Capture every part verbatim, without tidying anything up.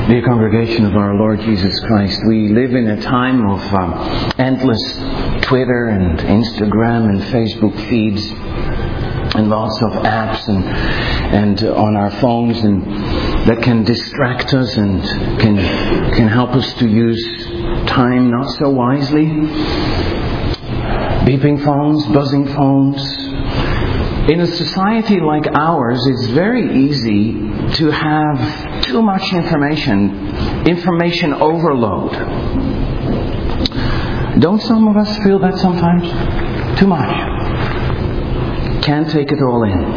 Dear congregation of our Lord Jesus Christ, we live in a time of um, endless Twitter and Instagram and Facebook feeds and lots of apps and and on our phones, and that can distract us and can can help us to use time not so wisely. Beeping phones, buzzing phones. In a society like ours, it's very easy to have too much information, information overload. Don't some of us feel that sometimes? Too much. Can't take it all in.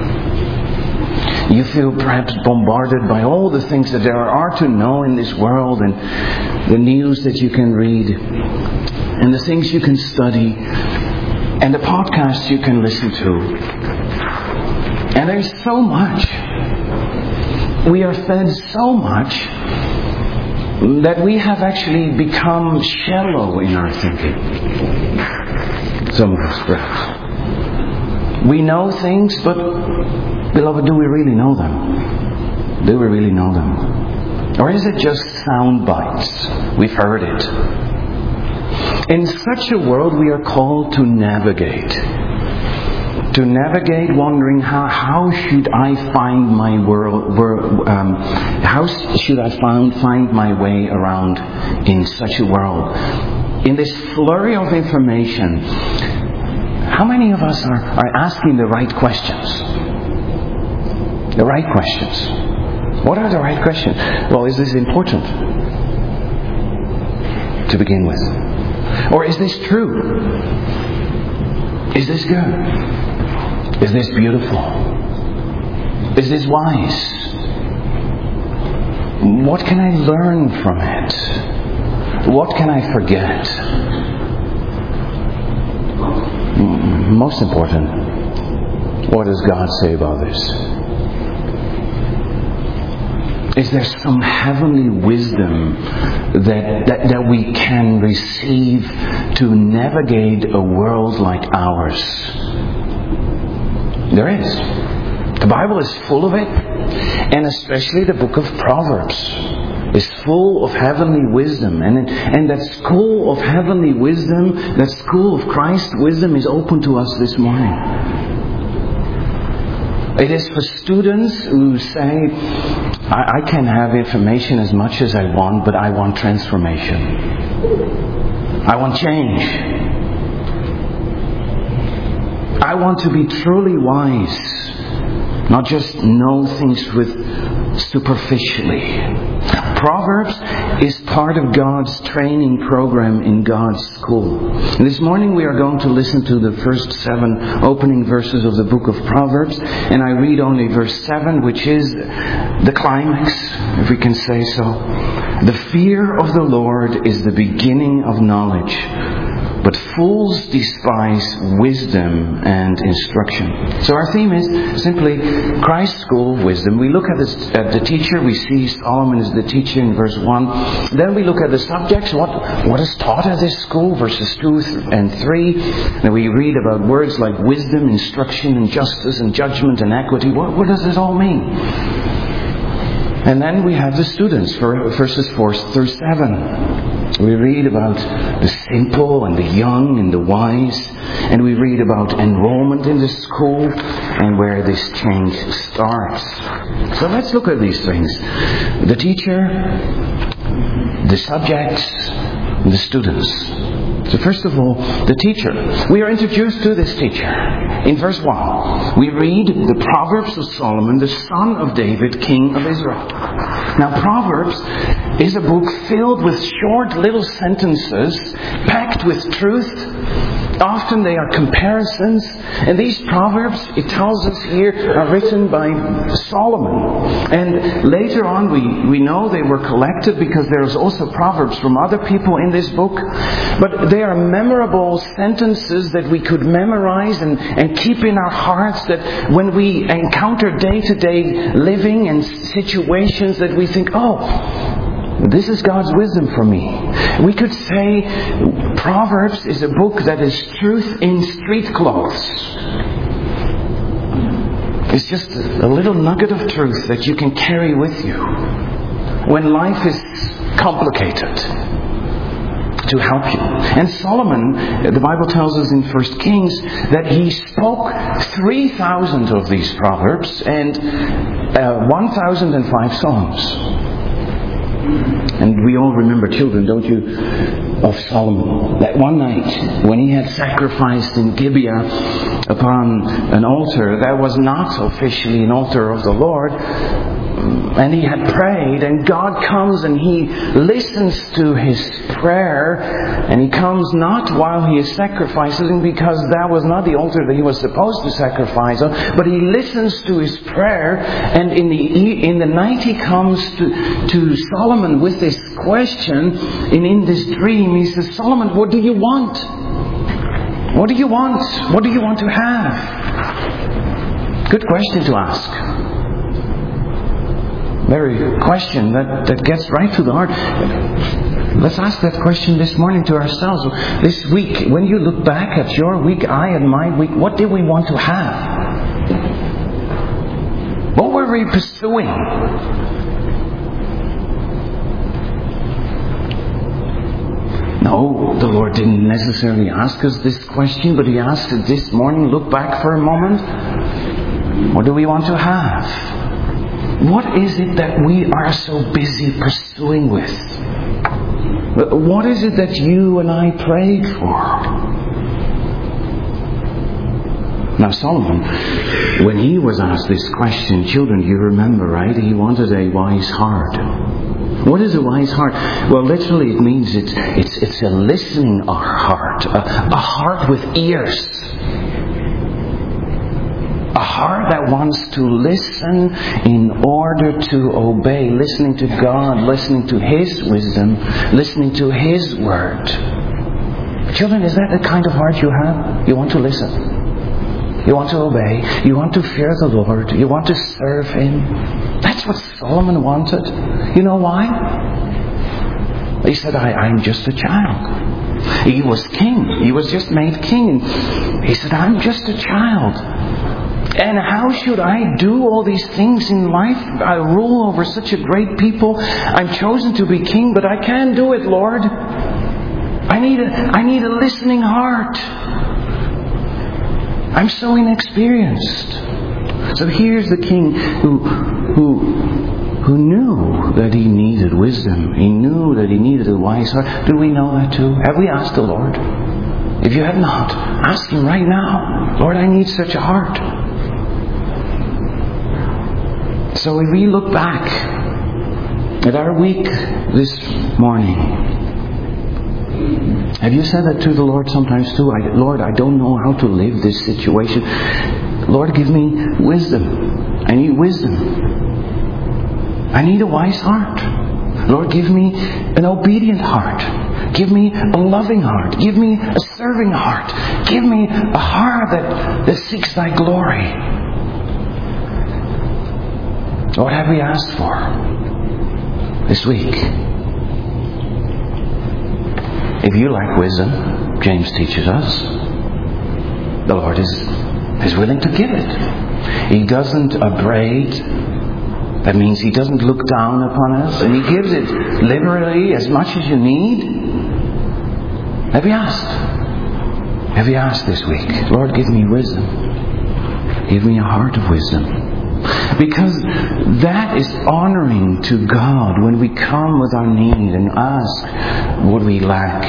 You feel perhaps bombarded by all the things that there are to know in this world, and the news that you can read, and the things you can study, and the podcasts you can listen to. And there's so much. We are fed so much that we have actually become shallow in our thinking. Some of us perhaps. We know things, but beloved, do we really know them? Do we really know them? Or is it just sound bites? We've heard it. In such a world, we are called to navigate. To navigate, wondering how how should I find my world? world um, how should I find find my way around in such a world? In this flurry of information, how many of us are, are asking the right questions? The right questions. What are the right questions? Well, is this important to begin with? Or is this true? Is this good? Is this beautiful? Is this wise? What can I learn from it? What can I forget? Most important, what does God say about this? Is there some heavenly wisdom that, that, that we can receive to navigate a world like ours? There is. The Bible is full of it, and especially the book of Proverbs is full of heavenly wisdom. And, and that school of heavenly wisdom, that school of Christ's wisdom is open to us this morning. It is for students who say, I, I can have information as much as I want, but I want transformation. I want change. I want to be truly wise, not just know things with superficially. Proverbs is part of God's training program in God's school. And this morning we are going to listen to the first seven opening verses of the book of Proverbs, and I read only verse seven, which is the climax, if we can say so. The fear of the Lord is the beginning of knowledge, but fools despise wisdom and instruction. So our theme is simply Christ's school of wisdom. We look at, this, at the teacher. We see Solomon is the teacher in verse one. Then we look at the subjects. What, what is taught at this school? Verses two and three. Then we read about words like wisdom, instruction, and justice, and judgment, and equity. What, what does this all mean? And then we have the students for verses four through seven. We read about the simple and the young and the wise. And we read about enrollment in the school and where this change starts. So let's look at these things. The teacher, the subjects, and the students. So first of all, the teacher. We are introduced to this teacher. In verse one, we read the Proverbs of Solomon, the son of David, king of Israel. Now, Proverbs is a book filled with short little sentences, packed with truth. Often they are comparisons. And these Proverbs, it tells us here, are written by Solomon. And later on we, we know they were collected because there's also Proverbs from other people in this book. But they are memorable sentences that we could memorize and, and keep in our hearts, that when we encounter day-to-day living and situations that we think, oh, this is God's wisdom for me. We could say Proverbs is a book that is truth in street clothes. It's just a little nugget of truth that you can carry with you. when life is complicated, to help you. And Solomon, the Bible tells us in First Kings that he spoke three thousand of these proverbs and uh, one thousand five psalms. And we all remember, children, don't you, of Solomon, that one night when he had sacrificed in Gibeah upon an altar that was not officially an altar of the Lord, and he had prayed, and God comes and He listens to his prayer, and He comes not while he is sacrificing, because that was not the altar that he was supposed to sacrifice on, but He listens to his prayer, and in the in the night He comes to, to Solomon with this question, and in this dream He says, Solomon, what do you want? What do you want? What do you want to have? Good question to ask. Very question that, that gets right to the heart. Let's ask that question this morning to ourselves. This week, when you look back at your week, I and my week, what did we want to have? What were we pursuing? No, the Lord didn't necessarily ask us this question, but He asked it this morning. Look back for a moment. What do we want to have? What is it that we are so busy pursuing with? What is it that you and I prayed for? Now Solomon, when he was asked this question, children, you remember, right? He wanted a wise heart. What is a wise heart? Well, literally it means it's it's, it's a listening heart, a, a heart with ears. A heart that wants to listen in order to obey, listening to God, listening to His wisdom, listening to His word. Children, is that the kind of heart you have? You want to listen. You want to obey. You want to fear the Lord. You want to serve Him. That's what Solomon wanted. You know why? He said, I, I'm just a child. He was king. He was just made king. He said, I'm just a child. And how should I do all these things in life? I rule over such a great people. I'm chosen to be king, but I can't do it, Lord. I need a, I need a listening heart. I'm so inexperienced. So here's the king who, who, who knew that he needed wisdom. He knew that he needed a wise heart. Do we know that too? Have we asked the Lord? If you have not, ask Him right now. Lord, I need such a heart. So if we look back at our week this morning, have you said that to the Lord sometimes too? I, Lord, I don't know how to live this situation. Lord, give me wisdom. I need wisdom. I need a wise heart. Lord, give me an obedient heart. Give me a loving heart. Give me a serving heart. Give me a heart that, that seeks Thy glory. What have we asked for this week? If you lack wisdom, James teaches us, the Lord is, is willing to give it. He doesn't upbraid. That means He doesn't look down upon us, and He gives it liberally as much as you need. Have you asked? Have you asked this week, Lord, give me wisdom. Give me a heart of wisdom. Because that is honoring to God when we come with our need and ask what we lack.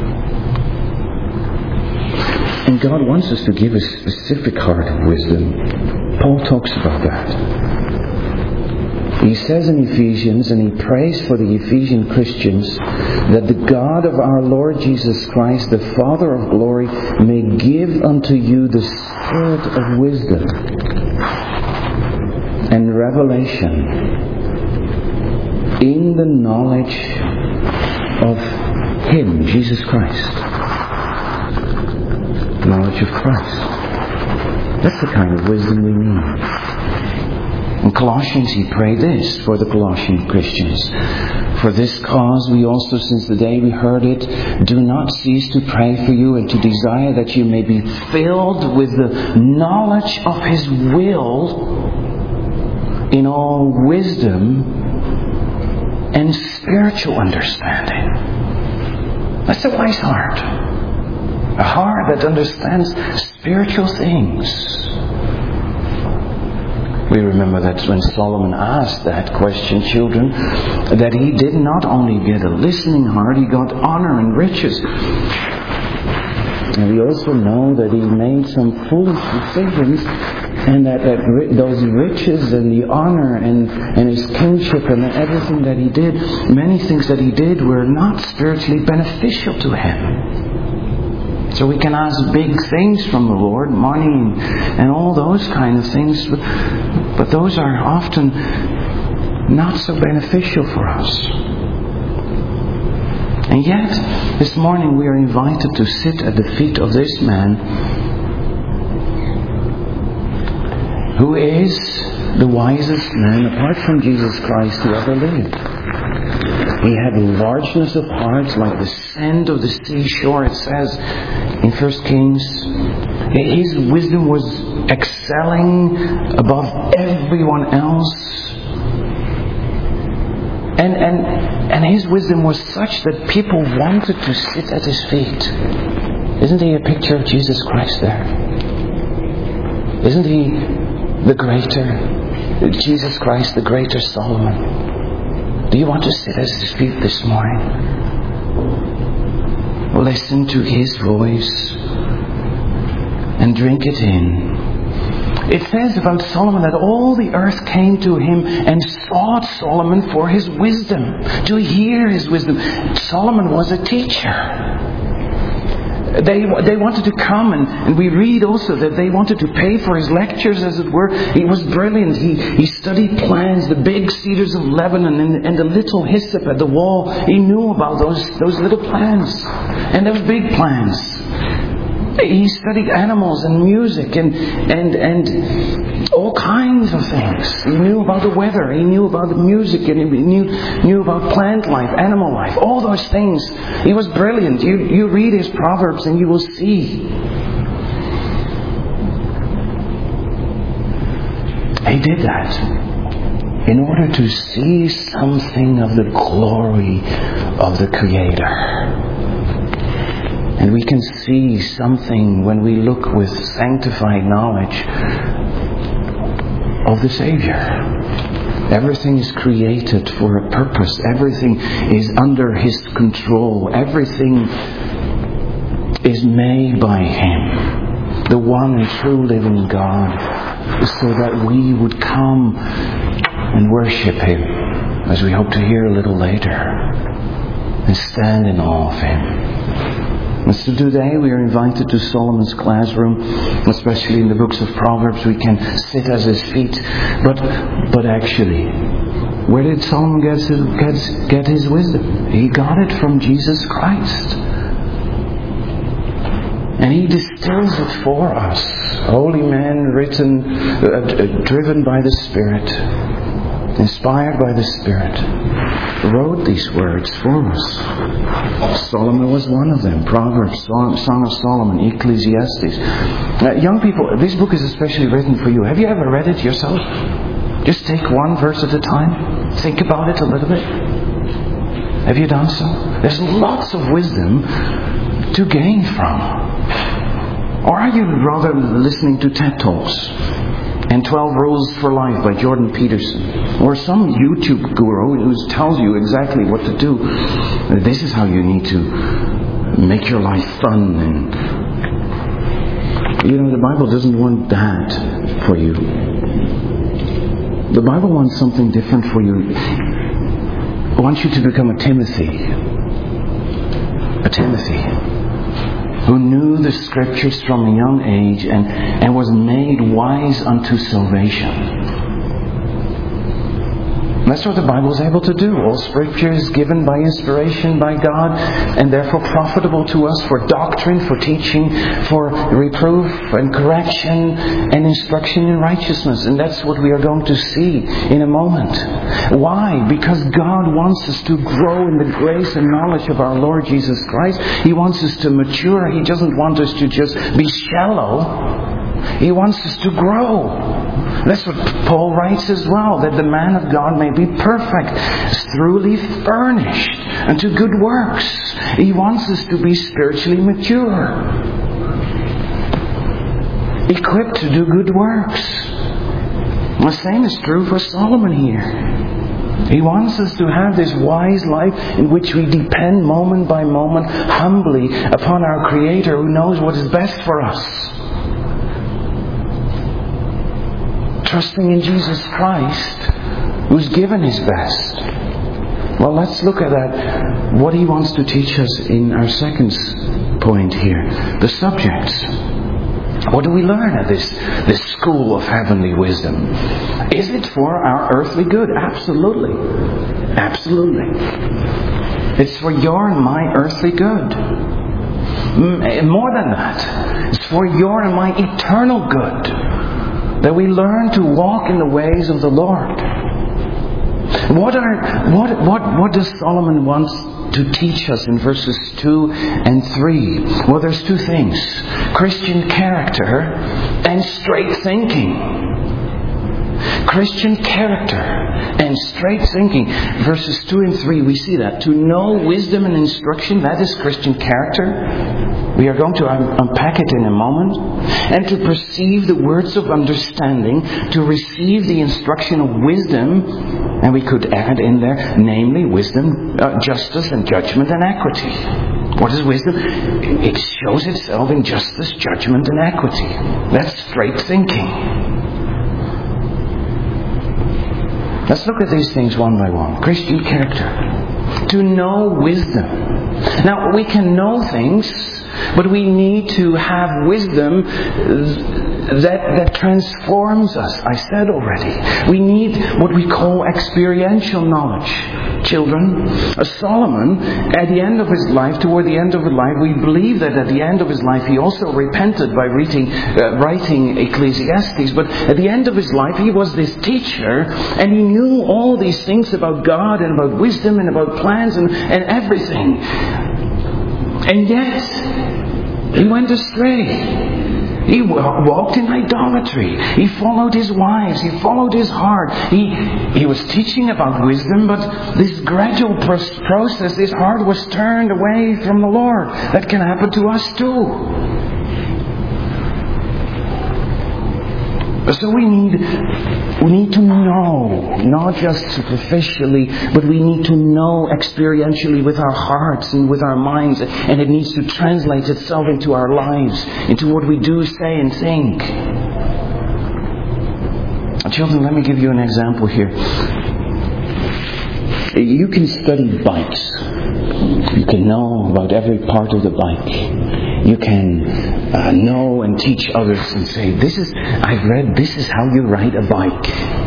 And God wants us to give a specific heart of wisdom. Paul talks about that. He says in Ephesians, and he prays for the Ephesian Christians, that the God of our Lord Jesus Christ, the Father of glory, may give unto you the spirit of wisdom and revelation in the knowledge of Him, Jesus Christ. Knowledge of Christ. That's the kind of wisdom we need. In Colossians he prayed this for the Colossian Christians. For this cause we also, since the day we heard it, do not cease to pray for you and to desire that you may be filled with the knowledge of His will in all wisdom and spiritual understanding. That's a wise heart. A heart that understands spiritual things. We remember that when Solomon asked that question, children, that he did not only get a listening heart, he got honor and riches. And we also know that he made some foolish decisions, and that, that those riches and the honor and, and his kingship and everything that he did, many things that he did were not spiritually beneficial to him. So we can ask big things from the Lord, money and, and all those kind of things, but, but those are often not so beneficial for us. And yet, this morning we are invited to sit at the feet of this man who is the wisest man, apart from Jesus Christ, who ever lived. He had largeness of heart like the sand of the seashore, it says in First Kings. His wisdom was excelling above everyone else. And, and, and his wisdom was such that people wanted to sit at his feet. Isn't he a picture of Jesus Christ there? Isn't he the greater, Jesus Christ, the greater Solomon? Do you want to sit at his feet this morning? Listen to his voice and drink it in. It says about Solomon that all the earth came to him and sought Solomon for his wisdom, to hear his wisdom. Solomon was a teacher. They they wanted to come, and, and we read also that they wanted to pay for his lectures, as it were. He was brilliant. He he studied plants, the big cedars of Lebanon and, and the little hyssop at the wall. He knew about those those little plants and those big plants. He studied animals and music and and and all kinds of things. He knew about the weather. He knew about the music, and he knew knew about plant life, animal life, all those things. He was brilliant. You you read his Proverbs and you will see. He did that in order to see something of the glory of the Creator. And we can see something when we look with sanctified knowledge of the Savior. Everything is created for a purpose. Everything is under His control. Everything is made by Him, the one and true living God, so that we would come and worship Him, as we hope to hear a little later, and stand in awe of Him. And so today we are invited to Solomon's classroom, especially in the books of Proverbs. We can sit at his feet. But but actually, where did Solomon get his, get, get his wisdom? He got it from Jesus Christ. And He distills it for us. Holy man, written, uh, driven by the Spirit, inspired by the Spirit, wrote these words for us. Solomon was one of them. Proverbs, Song of Solomon, Ecclesiastes. Uh, young people, this book is especially written for you. Have you ever read it yourself? Just take one verse at a time. Think about it a little bit. Have you done so? There's lots of wisdom to gain from. Or are you rather listening to TED Talks and twelve Rules for Life by Jordan Peterson, or some YouTube guru who tells you exactly what to do? This is how you need to make your life fun. And you know, the Bible doesn't want that for you. The Bible wants something different for you. It wants you to become a Timothy. A Timothy who knew the Scriptures from a young age and, and was made wise unto salvation. That's what the Bible is able to do. All Scripture is given by inspiration by God, and therefore profitable to us for doctrine, for teaching, for reproof and correction and instruction in righteousness. And that's what we are going to see in a moment. Why? Because God wants us to grow in the grace and knowledge of our Lord Jesus Christ. He wants us to mature. He doesn't want us to just be shallow. He wants us to grow. That's what Paul writes as well, that the man of God may be perfect, thoroughly furnished unto good works. He wants us to be spiritually mature, equipped to do good works. The same is true for Solomon here. He wants us to have this wise life in which we depend moment by moment humbly upon our Creator who knows what is best for us. Trusting in Jesus Christ, who's given His best. Well, let's look at that, what He wants to teach us in our second point here. The subjects. What do we learn at this, this school of heavenly wisdom? Is it for our earthly good? Absolutely. Absolutely. It's for your and my earthly good. More than that, it's for your and my eternal good, that we learn to walk in the ways of the Lord. What are what what what does Solomon want to teach us in verses two and three? Well, there's two things: Christian character and straight thinking. Christian character and straight thinking. Verses two and three, we see that. To know wisdom and instruction, that is Christian character. We are going to un- unpack it in a moment. And to perceive the words of understanding, to receive the instruction of wisdom, and we could add in there, namely wisdom, uh, justice and judgment and equity. What is wisdom? It shows itself in justice, judgment and equity. That's straight thinking. Let's look at these things one by one. Christian character. To know wisdom. Now, we can know things, but we need to have wisdom that, that transforms us. I said already. We need what we call experiential knowledge. Children, uh, Solomon, at the end of his life, toward the end of his life, we believe that at the end of his life he also repented by reading, uh, writing Ecclesiastes. But at the end of his life he was this teacher, and he knew all these things about God and about wisdom and about plans and, and everything. And yet, he went astray. He walked in idolatry. He followed his wives. He followed his heart. He he was teaching about wisdom, but this gradual process, his heart was turned away from the Lord. That can happen to us too. So we need we need to know, not just superficially, but we need to know experientially with our hearts and with our minds, and it needs to translate itself into our lives, into what we do, say, and think. Children, let me give you an example here. You can study bikes. You can know about every part of the bike. You can uh, know and teach others and say, this is, I've read, this is how you ride a bike.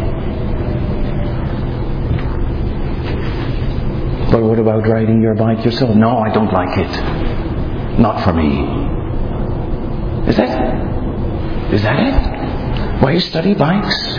But what about riding your bike yourself? No, I don't like it. Not for me. Is that, is that it? Why you study bikes?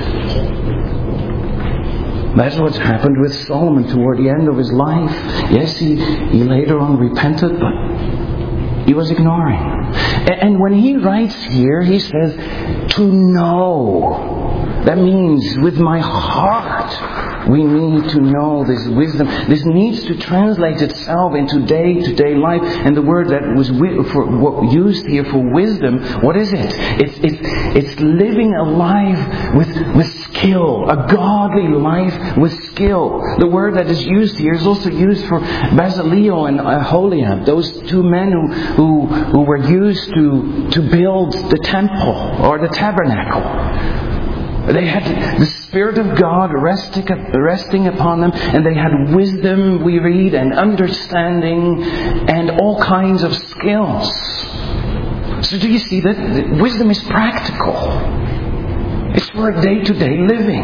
That's what's happened with Solomon toward the end of his life. Yes, he, he later on repented, but he was ignoring. And when he writes here, he says, to know. That means with my heart, we need to know this wisdom. This needs to translate itself into day-to-day life. And the word that was for, used here for wisdom, what is it? It's, it's, it's living a life with, with skill. A godly life with skill. The word that is used here is also used for Bezaleel and Aholiab. Those two men who, who, who were used to, to build the temple or the tabernacle. They had the Spirit of God resting, resting upon them, and they had wisdom, we read, and understanding, and all kinds of skills. So do you see that wisdom is practical? It's for day-to-day living.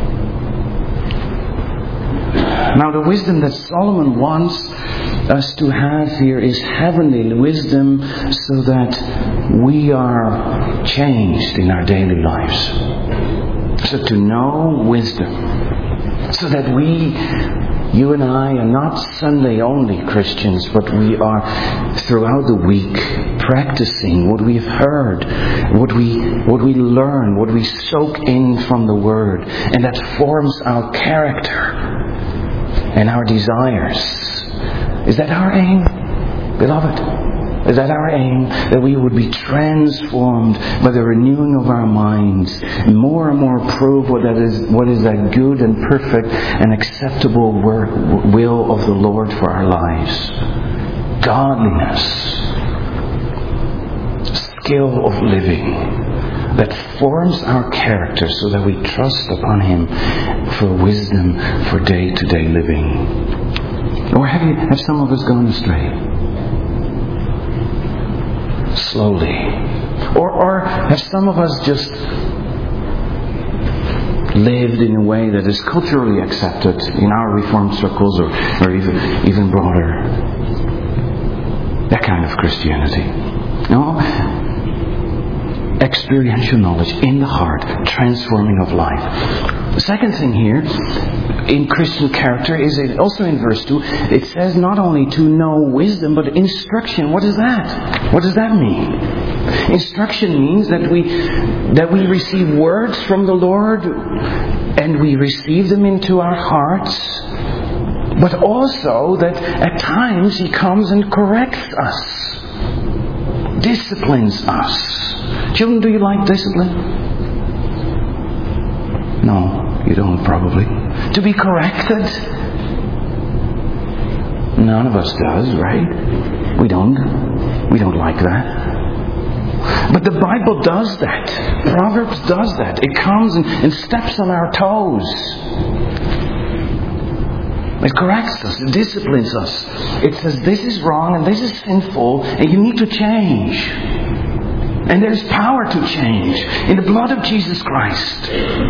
Now the wisdom that Solomon wants us to have here is heavenly wisdom, so that we are changed in our daily lives. So to know wisdom, so that we You and I are not Sunday only Christians, but we are throughout the week practicing what we've heard, what we what we learn, what we soak in from the Word, and that forms our character and our desires. Is that our aim, beloved? Is that our aim? That we would be transformed by the renewing of our minds, more and more prove what that is, what is that good and perfect and acceptable work, will of the Lord for our lives. Godliness, skill of living, that forms our character so that we trust upon Him for wisdom for day-to-day living. Or have you, have some of us gone astray? Slowly. Or, or have some of us just lived in a way that is culturally accepted in our Reformed circles, or, or even, even broader? That kind of Christianity. No? Experiential knowledge in the heart, transforming of life. The second thing here in Christian character is also in verse two. It says not only to know wisdom, but instruction. What is that? What does that mean? Instruction means that we that we receive words from the Lord and we receive them into our hearts, but also that at times He comes and corrects us, disciplines us. Children, do you like discipline? No, you don't probably. To be corrected? None of us does, right? We don't. We don't like that. But the Bible does that. Proverbs does that. It comes and, and steps on our toes. It corrects us. It disciplines us. It says this is wrong and this is sinful and you need to change. And there's power to change in the blood of Jesus Christ.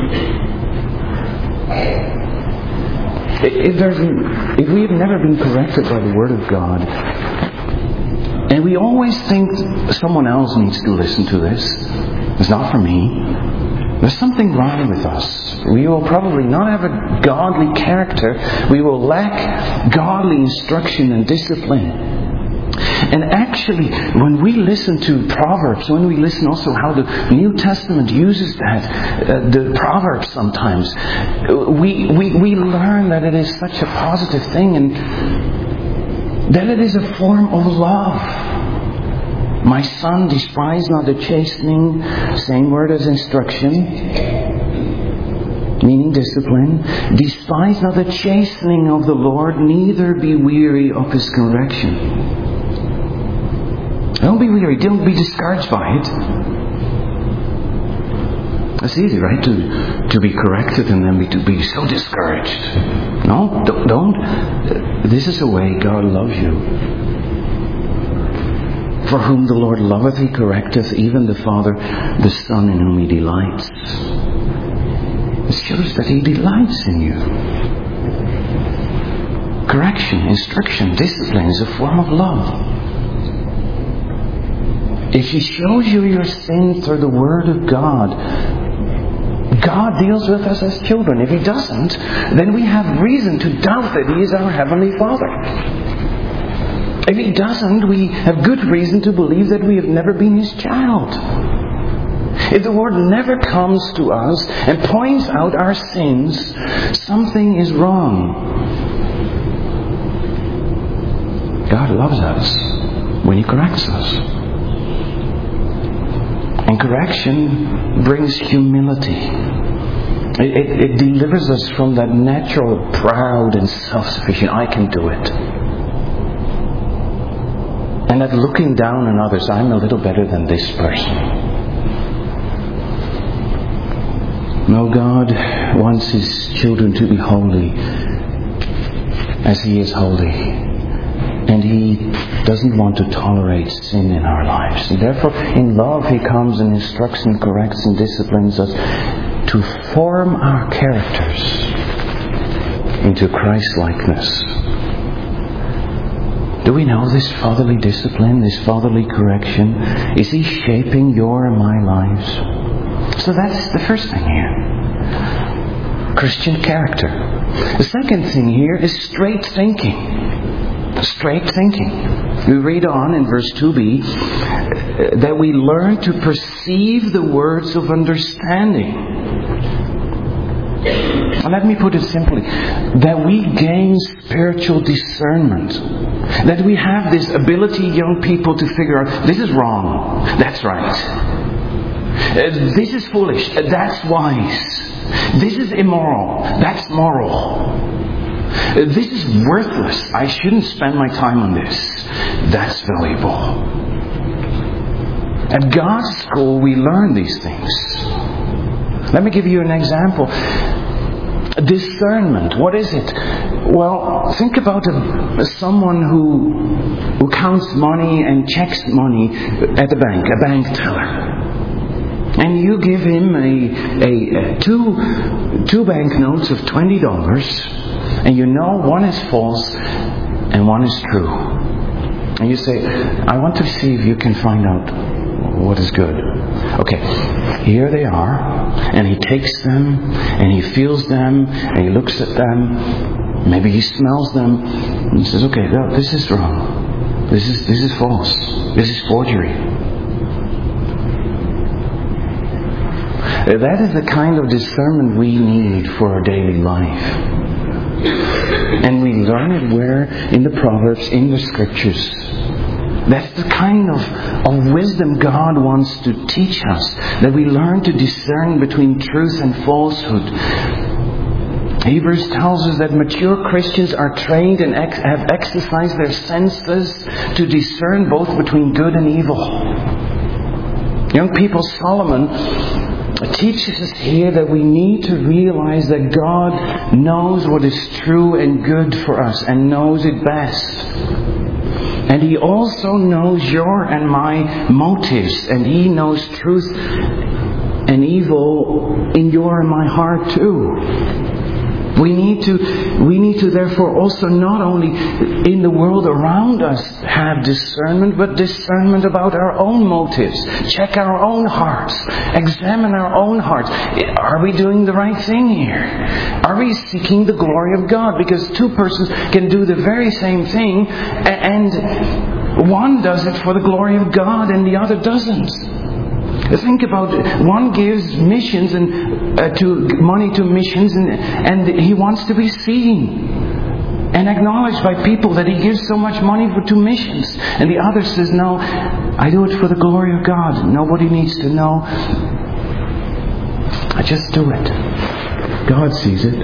If, there's, if we have never been corrected by the Word of God, and we always think someone else needs to listen to this, it's not for me, there's something wrong with us. We will probably not have a godly character. We will lack godly instruction and discipline. And actually, when we listen to Proverbs, when we listen also how the New Testament uses that, uh, the Proverbs sometimes, we, we, we learn that it is such a positive thing and that it is a form of love. My son, despise not the chastening, same word as instruction, meaning discipline. Despise not the chastening of the Lord, neither be weary of His correction. Don't be weary. Don't be discouraged by it. It's easy, right, to to be corrected and then be, to be so discouraged. No, don't, don't. This is the way God loves you. For whom the Lord loveth, He correcteth, even the Father, the Son in whom He delights. It shows that He delights in you. Correction, instruction, discipline is a form of love. If He shows you your sin through the Word of God, God deals with us as children. If He doesn't, then we have reason to doubt that He is our Heavenly Father. If He doesn't, we have good reason to believe that we have never been His child. If the Word never comes to us and points out our sins, something is wrong. God loves us when He corrects us. And correction brings humility. It, it, it delivers us from that natural proud and self-sufficient, I can do it. And that looking down on others, I'm a little better than this person. No, God wants His children to be holy as He is holy. And He doesn't want to tolerate sin in our lives. And therefore, in love, He comes and instructs and corrects and disciplines us to form our characters into Christ-likeness. Do we know this fatherly discipline, this fatherly correction? Is He shaping your and my lives? So that's the first thing here. Christian character. The second thing here is straight thinking. Straight thinking. We read on in verse two b that we learn to perceive the words of understanding. Let me put it simply, that we gain spiritual discernment. That we have this ability, young people, to figure out, this is wrong, that's right. Uh, this is foolish, uh, that's wise. This is immoral, that's moral. Uh, this is worthless, I shouldn't spend my time on this. That's valuable. At God's school, we learn these things. Let me give you an example. Discernment, what is it? Well, think about a, someone who who counts money and checks money at the bank, a bank teller. And you give him a, a, a two two banknotes of twenty dollars, and you know one is false and one is true. And you say, I want to see if you can find out what is good. Okay, here they are, and he takes them, and he feels them, and he looks at them, maybe he smells them, and he says, okay, no, this is wrong. This is this is false. This is forgery. That is the kind of discernment we need for our daily life. And we learn it where? In the Proverbs, in the Scriptures. That's the kind of, of wisdom God wants to teach us. That we learn to discern between truth and falsehood. Hebrews tells us that mature Christians are trained and ex- have exercised their senses to discern both between good and evil. Young people, Solomon teaches us here that we need to realize that God knows what is true and good for us and knows it best. And He also knows your and my motives, and He knows truth and evil in your and my heart too. We need to, we need to therefore also not only in the world around us have discernment, but discernment about our own motives. Check our own hearts. Examine our own hearts. Are we doing the right thing here? Are we seeking the glory of God? Because two persons can do the very same thing, and one does it for the glory of God and the other doesn't. Think about it. One gives missions and uh, to money to missions, and, and he wants to be seen and acknowledged by people that he gives so much money for to missions. And the other says, no, I do it for the glory of God. Nobody needs to know. I just do it. God sees it.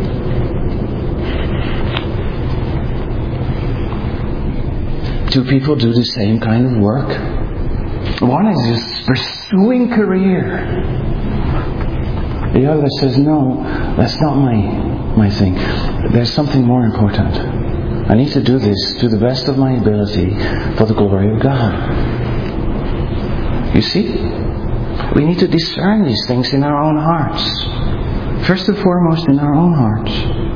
Two people do the same kind of work. One is just pursuing career. The other says, no, that's not my my thing. There's something more important. I need to do this to the best of my ability for the glory of God. You see? We need to discern these things in our own hearts. First and foremost, in our own hearts.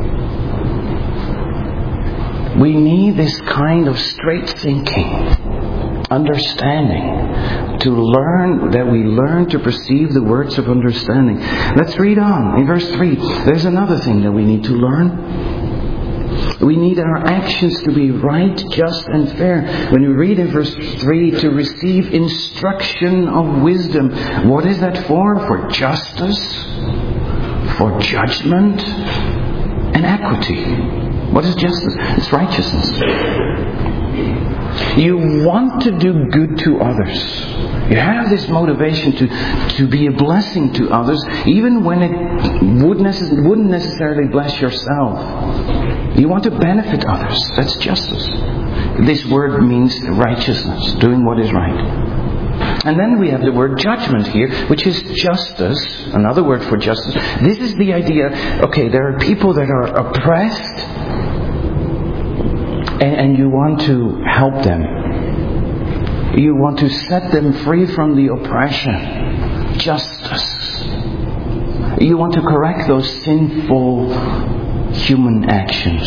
We need this kind of straight thinking. Understanding, to learn, that we learn to perceive the words of understanding. Let's read on in verse three. There's another thing that we need to learn. We need our actions to be right, just and fair. When we read in verse three, to receive instruction of wisdom. What is that for? For justice, for judgment, and equity. What is justice? It's righteousness. You want to do good to others. You have this motivation to, to be a blessing to others, even when it would necess- wouldn't necessarily bless yourself. You want to benefit others. That's justice. This word means righteousness, doing what is right. And then we have the word judgment here, which is justice, another word for justice. This is the idea, okay, there are people that are oppressed, And, and you want to help them. You want to set them free from the oppression. Justice. You want to correct those sinful human actions.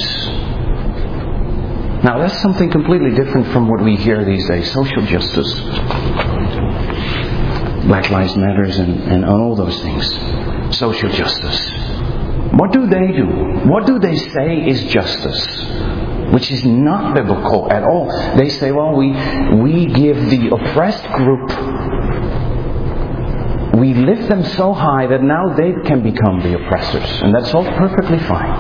Now that's something completely different from what we hear these days. Social justice. Black Lives Matter and, and all those things. Social justice. What do they do? What do they say is justice? Which is not biblical at all. They say, well, we we give the oppressed group, we lift them so high that now they can become the oppressors. And that's all perfectly fine.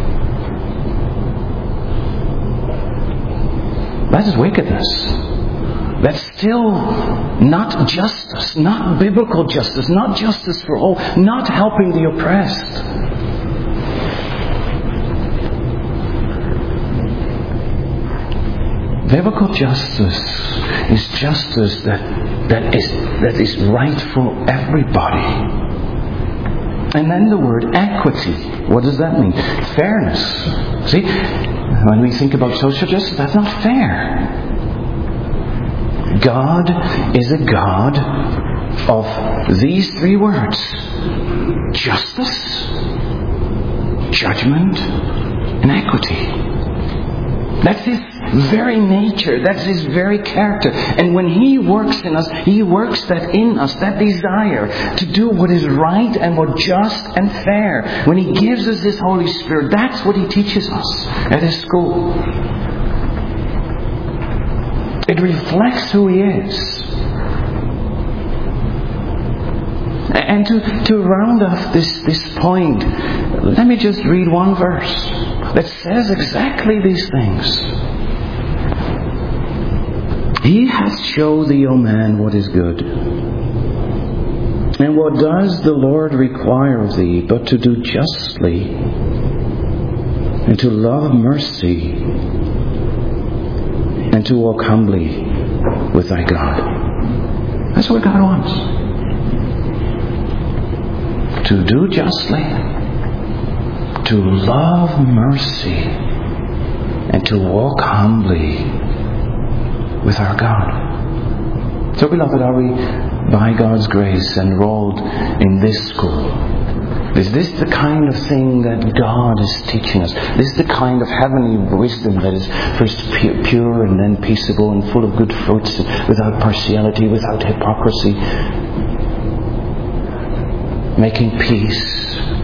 That is wickedness. That's still not justice, not biblical justice, not justice for all, not helping the oppressed. Biblical justice is justice that, that is that is right for everybody. And then the word equity. What does that mean? Fairness. See, when we think about social justice, that's not fair. God is a God of these three words: justice, judgment, and equity. That's His very nature. That's His very character. And when He works in us, He works that in us, that desire to do what is right and what just and fair. When He gives us His Holy Spirit, that's what He teaches us at His school. It reflects who He is. And to, to round off this, this point, let me just read one verse that says exactly these things. He hath showed thee, O man, what is good. And what does the Lord require of thee but to do justly and to love mercy and to walk humbly with thy God. That's what God wants. To do justly, to love mercy, and to walk humbly with our God. So, beloved, are we, by God's grace, enrolled in this school? Is this the kind of thing that God is teaching us? This is the kind of heavenly wisdom that is first pure and then peaceable and full of good fruits, without partiality, without hypocrisy, making peace.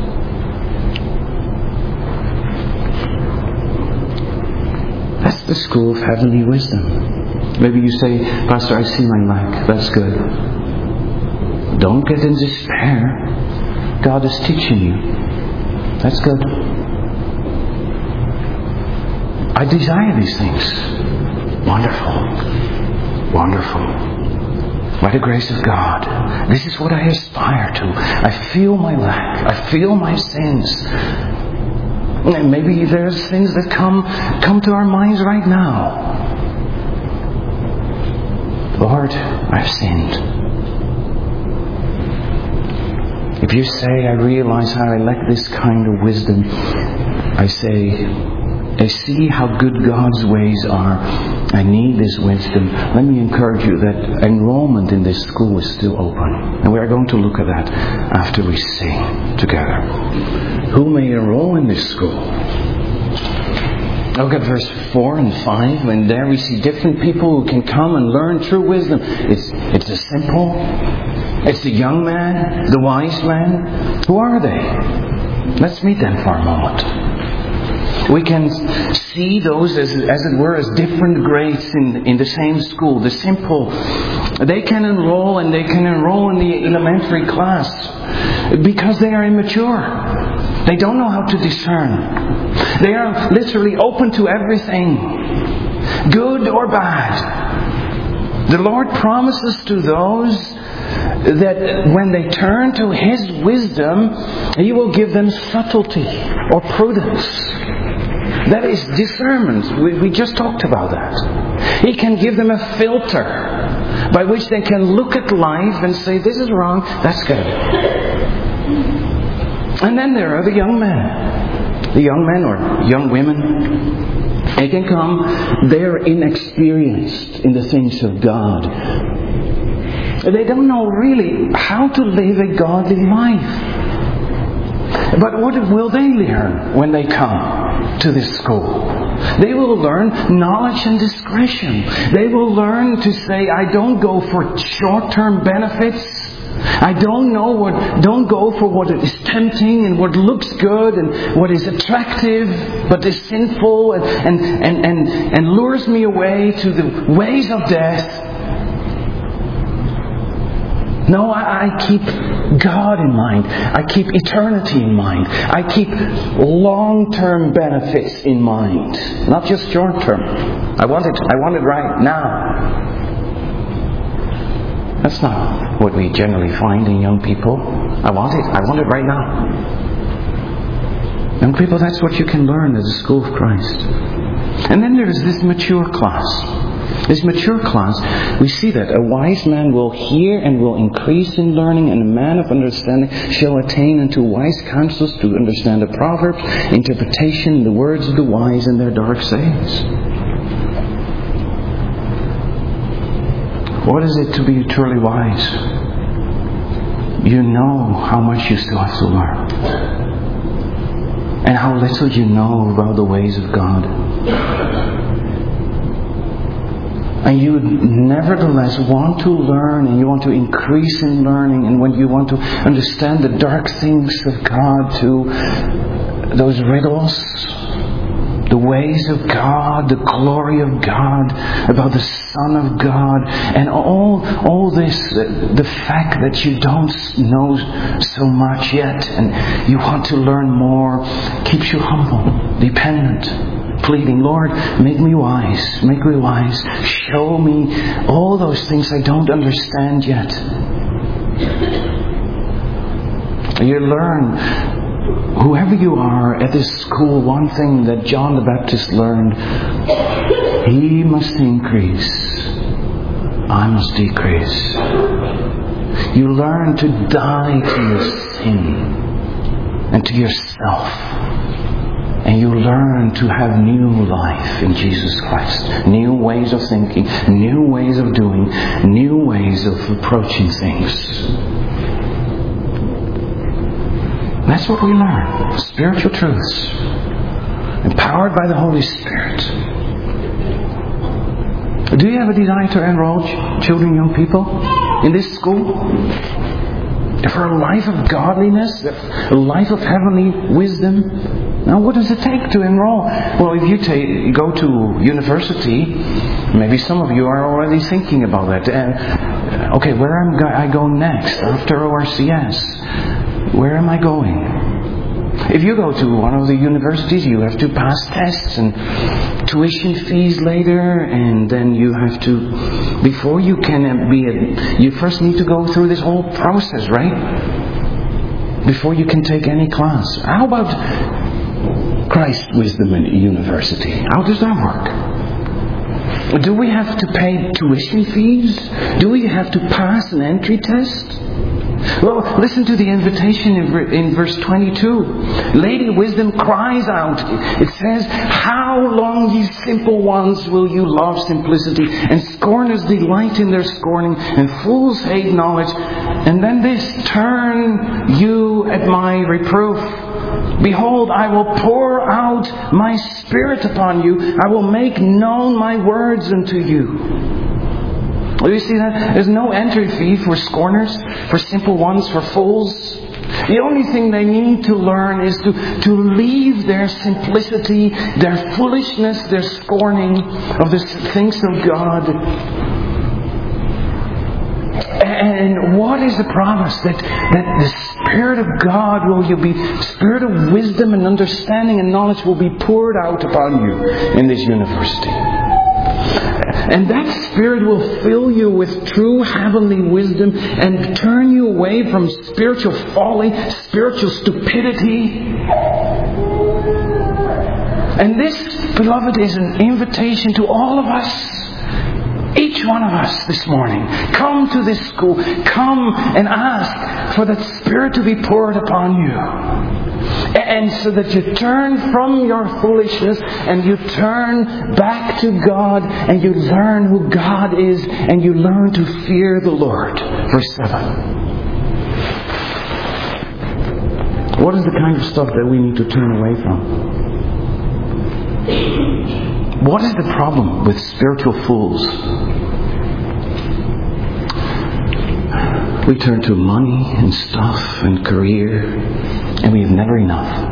That's the school of heavenly wisdom. Maybe you say, Pastor, I see my lack. That's good. Don't get in despair. God is teaching you. That's good. I desire these things. Wonderful. Wonderful. By the grace of God, this is what I aspire to. I feel my lack. I feel my sins. And maybe there's things that come come to our minds right now. Lord, I've sinned. If you say, I realize how I lack this kind of wisdom, I say, I see how good God's ways are. I need this wisdom. Let me encourage you that enrollment in this school is still open. And we are going to look at that after we sing together. Who may enroll in this school? Look at verse four and five, and there we see different people who can come and learn true wisdom. It's, it's the simple, it's the young man, the wise man. Who are they? Let's meet them for a moment. We can see those as, as it were as different grades in, in the same school. The simple, they can enroll and they can enroll in the elementary class because they are immature. They don't know how to discern. They are literally open to everything, good or bad. The Lord promises to those that when they turn to His wisdom, He will give them subtlety or prudence. That is discernment. We, we just talked about that. He can give them a filter by which they can look at life and say, this is wrong, that's good. And then there are the young men. The young men or young women. They can come, they're inexperienced in the things of God. They don't know really how to live a godly life. But what will they learn when they come to this school? They will learn knowledge and discretion. They will learn to say, I don't go for short-term benefits. I don't know what, don't go for what is tempting and what looks good and what is attractive but is sinful and, and, and, and, and lures me away to the ways of death. No, I, I keep God in mind. I keep eternity in mind. I keep long-term benefits in mind. Not just short-term. I want it, I want it right now. That's not what we generally find in young people. I want it, I want it right now. Young people, that's what you can learn at the school of Christ. And then there is this mature class. This mature class, we see that a wise man will hear and will increase in learning, and a man of understanding shall attain unto wise counsels, to understand the proverbs, interpretation, the words of the wise, and their dark sayings. What is it to be truly wise? You know how much you still have to learn, and how little you know about the ways of God. And you nevertheless want to learn, and you want to increase in learning, and when you want to understand the dark things of God too, those riddles, the ways of God, the glory of God, about the Son of God, and all all this, the fact that you don't know so much yet, and you want to learn more, keeps you humble, dependent, pleading, Lord, make me wise, make me wise, show me all those things I don't understand yet. You learn, whoever you are at this school, one thing that John the Baptist learned, he must increase, I must decrease. You learn to die to your sin and to yourself. And you learn to have new life in Jesus Christ. New ways of thinking, new ways of doing, new ways of approaching things. That's what we learn. Spiritual truths. Empowered by the Holy Spirit. Do you have a desire to enroll children, young people, in this school? For a life of godliness, a life of heavenly wisdom? Now, what does it take to enroll? Well, if you take, go to university, maybe some of you are already thinking about that. Uh, okay, where am I going next after O R C S? Where am I going? If you go to one of the universities, you have to pass tests and tuition fees later, and then you have to, before you can be, a, you first need to go through this whole process, right? Before you can take any class. How about Christ Wisdom in University? How does that work? Do we have to pay tuition fees? Do we have to pass an entry test? Well, listen to the invitation in verse twenty-two. Lady Wisdom cries out. It says, how long, ye simple ones, will you love simplicity? And scorners delight in their scorning, and fools hate knowledge. And then this, turn you at my reproof. Behold, I will pour out my Spirit upon you. I will make known my words unto you. Do you see that? There's no entry fee for scorners, for simple ones, for fools. The only thing they need to learn is to, to leave their simplicity, their foolishness, their scorning of the things of God. And what is the promise? That, that the Spirit of God will you be, Spirit of wisdom and understanding and knowledge will be poured out upon you in this university. And that Spirit will fill you with true heavenly wisdom and turn you away from spiritual folly, spiritual stupidity. And this, beloved, is an invitation to all of us. Each one of us this morning. Come to this school. Come and ask for that Spirit to be poured upon you. And so that you turn from your foolishness and you turn back to God and you learn who God is and you learn to fear the Lord. Verse seven. What is the kind of stuff that we need to turn away from? What is the problem with spiritual fools? We turn to money and stuff and career, and we have never enough.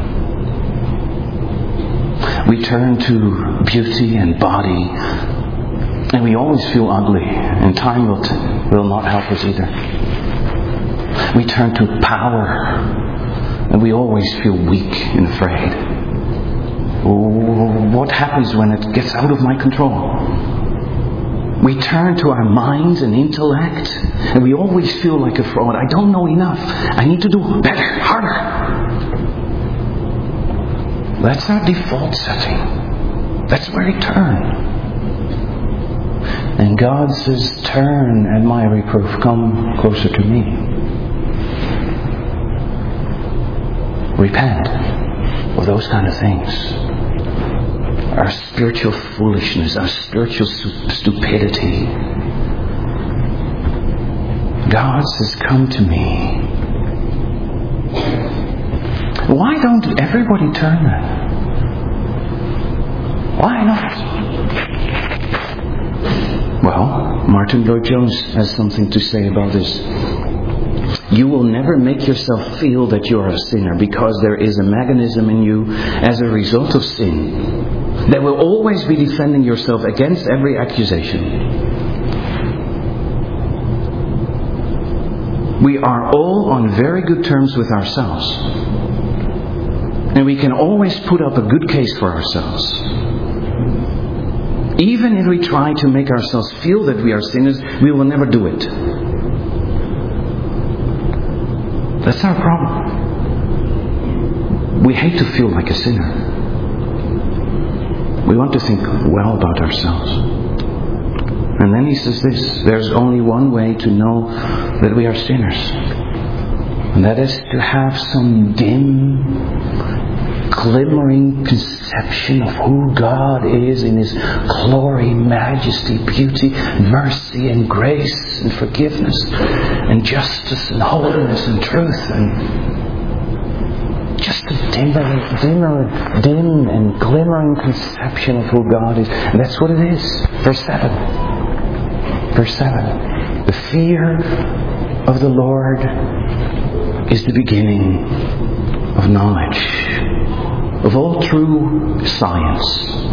We turn to beauty and body, and we always feel ugly, and time will, t- will not help us either. We turn to power, and we always feel weak and afraid. Oh, what happens when it gets out of my control? We turn to our minds and intellect, and we always feel like a fraud. I don't know enough. I need to do better, harder. That's our default setting. That's where we turn. And God says, turn at my reproof, come closer to me. Repent of those kind of things. Our spiritual foolishness, our spiritual stupidity. God says, come to me. Why don't everybody turn then? Why not? Well, Martin Lloyd-Jones has something to say about this. You will never make yourself feel that you are a sinner because there is a mechanism in you as a result of sin that will always be defending yourself against every accusation. We are all on very good terms with ourselves. And we can always put up a good case for ourselves. Even if we try to make ourselves feel that we are sinners, we will never do it. That's our problem. We hate to feel like a sinner. We want to think well about ourselves. And then he says this, there's only one way to know that we are sinners. And that is to have some dim, glimmering conception of who God is in His glory, majesty, beauty, mercy and grace and forgiveness and justice and holiness and truth, and just a dimmer, dimmer, dim and glimmering conception of who God is. And that's what it is. Verse seven. Verse seven. The fear of the Lord is the beginning of knowledge, of all true science.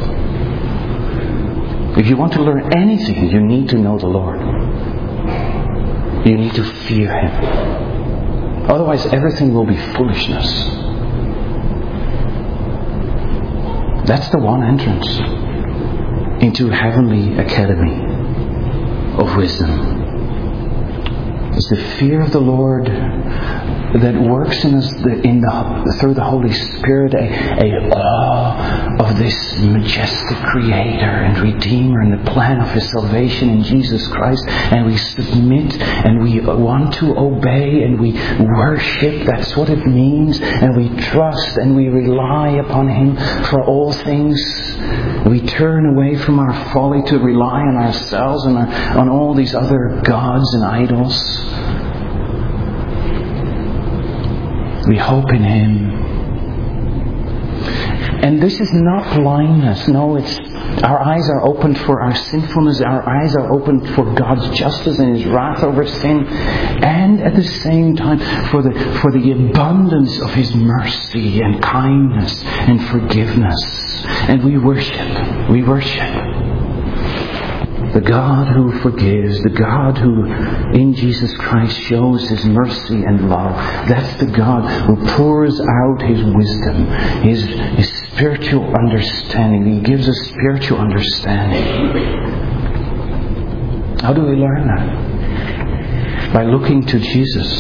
If you want to learn anything, you need to know the Lord. You need to fear Him. Otherwise, everything will be foolishness. That's the one entrance into heavenly academy of wisdom. It's the fear of the Lord that works in us in the, through the Holy Spirit, a, a awe of this majestic Creator and Redeemer and the plan of His salvation in Jesus Christ. And we submit and we want to obey and we worship. That's what it means. And we trust and we rely upon Him for all things. We turn away from our folly to rely on ourselves and our, on all these other gods and idols. We hope in Him. And this is not blindness. No, it's our eyes are opened for our sinfulness. Our eyes are opened for God's justice and His wrath over sin. And at the same time for the for the abundance of His mercy and kindness and forgiveness. And we worship. We worship the God who forgives, the God who in Jesus Christ shows His mercy and love. That's the God who pours out His wisdom, His, His spiritual understanding. He gives us spiritual understanding. How do we learn that? By looking to Jesus.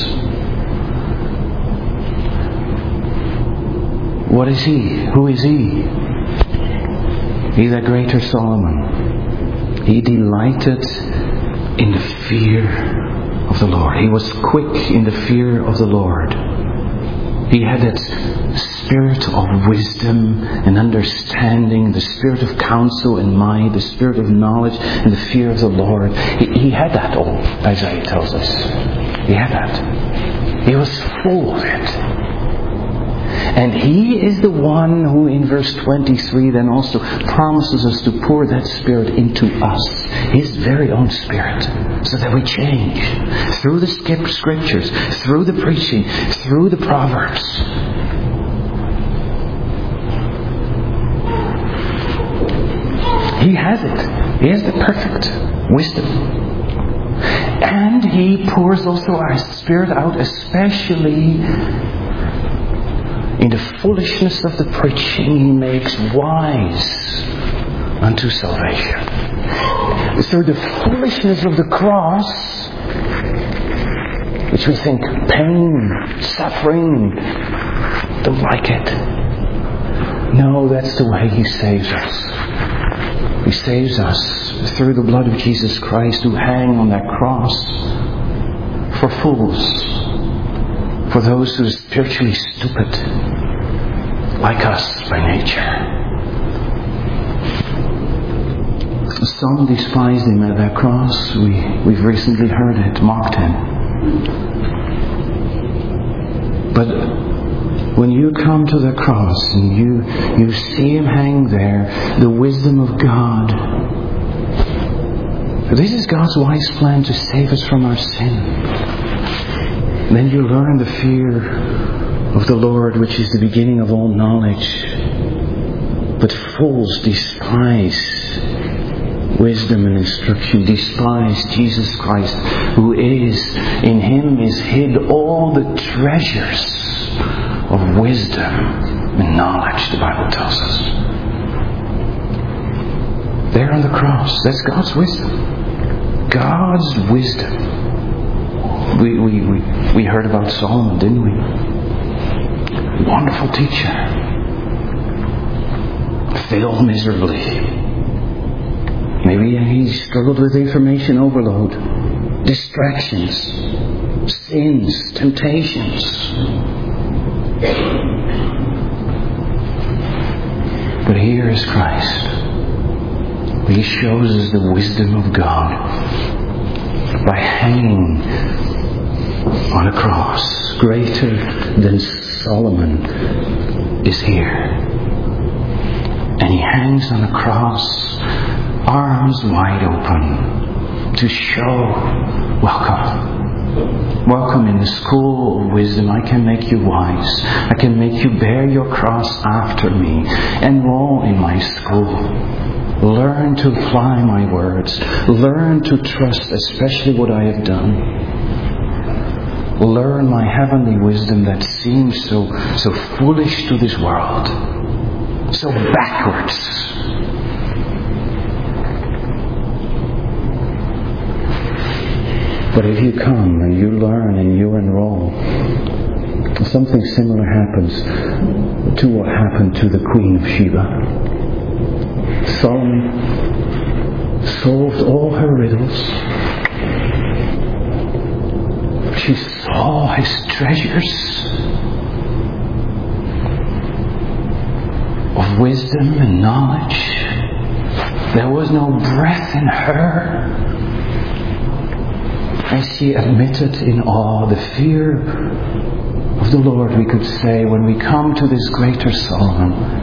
What is He? Who is He? He that greater Solomon. He delighted in the fear of the Lord. He was quick in the fear of the Lord. He had that spirit of wisdom and understanding, the spirit of counsel and might, the spirit of knowledge and the fear of the Lord. He, he had that all, Isaiah tells us. He had that. He was full of it. And He is the one who in verse twenty-three then also promises us to pour that Spirit into us, His very own Spirit, so that we change through the Scriptures, through the preaching, through the Proverbs. He has it. He has the perfect wisdom. And He pours also our Spirit out, especially in the foolishness of the preaching. He makes wise unto salvation. Through the foolishness of the cross, which we think pain, suffering, don't like it. No, that's the way He saves us. He saves us through the blood of Jesus Christ, who hang on that cross for fools, for those who are spiritually stupid, like us by nature. Some despise Him at that cross. We, we've recently heard it, mocked Him. But when you come to the cross and you, you see Him hang there, the wisdom of God, this is God's wise plan to save us from our sin. Then you learn the fear of the Lord, which is the beginning of all knowledge. But fools despise wisdom and instruction, despise Jesus Christ, who is, in Him is hid all the treasures of wisdom and knowledge, the Bible tells us. There on the cross, that's God's wisdom. God's wisdom. We, we, we, we heard about Solomon, didn't we? Wonderful teacher. Failed miserably. Maybe he struggled with information overload, distractions, sins, temptations. But here is Christ. He shows us the wisdom of God by hanging on a cross. Greater than Solomon is here. And He hangs on a cross, arms wide open, to show welcome. Welcome in the school of wisdom. I can make you wise. I can make you bear your cross after me. Enroll in my school. Learn to apply my words. Learn to trust, especially what I have done. Learn my heavenly wisdom that seems so, so foolish to this world. So backwards. But if you come and you learn and you enroll, something similar happens to what happened to the Queen of Sheba. Solomon solved all her riddles. She saw his treasures of wisdom and knowledge. There was no breath in her. And she admitted in awe the fear of the Lord, we could say, when we come to this greater Solomon.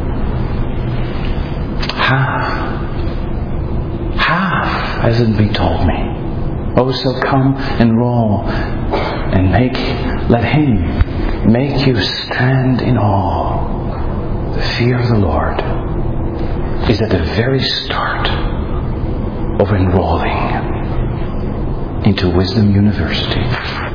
Half, half hasn't been told me. Oh, so come and roll and make, let Him make you stand in awe. The fear of the Lord is at the very start of enrolling into Wisdom University.